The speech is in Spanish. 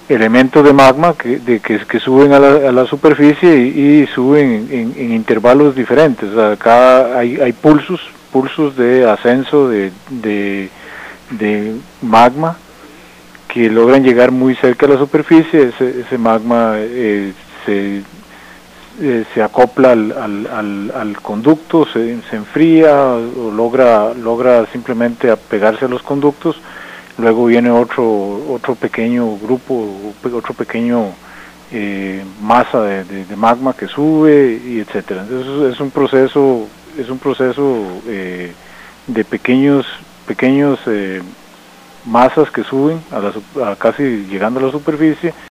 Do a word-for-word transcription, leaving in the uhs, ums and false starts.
elementos de magma que, de, que, que suben a la, a la superficie y, y suben en, en intervalos diferentes. O sea, acá hay, hay pulsos, pulsos de ascenso de, de, de magma que logran llegar muy cerca a la superficie. Ese, ese magma eh, se, eh, se acopla al, al, al, al conducto, se, se enfría o logra, logra simplemente apegarse a los conductos. Luego viene otro otro pequeño grupo, otro pequeño eh, masa de, de, de magma que sube y etcétera. Entonces es un proceso es un proceso eh, de pequeños pequeños eh, masas que suben a la, a casi llegando a la superficie.